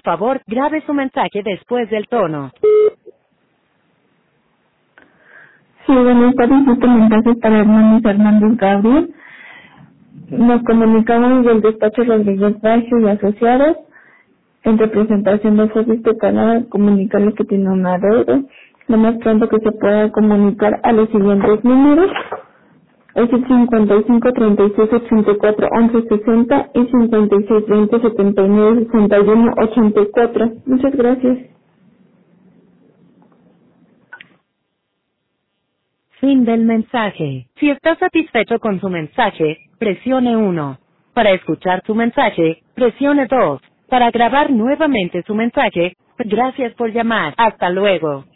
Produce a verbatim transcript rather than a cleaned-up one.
favor, grabe su mensaje después del tono. Sí, buenas tardes, este mensaje es para Hernández Hernández Gabriel. Nos comunicamos del despacho Rodríguez Bajo y Asociados en representación de Fobiste para comunicarle que tiene una deuda. Lo más pronto que se pueda comunicar a los siguientes números. Es el cincuenta y cinco, treinta y seis, ochenta y cuatro, once, sesenta y cincuenta y seis, veinte, setenta y nueve, sesenta y uno, ochenta y cuatro. Muchas gracias. Fin del mensaje. Si está satisfecho con su mensaje, presione uno. Para escuchar su mensaje, presione dos. Para grabar nuevamente su mensaje, gracias por llamar. Hasta luego.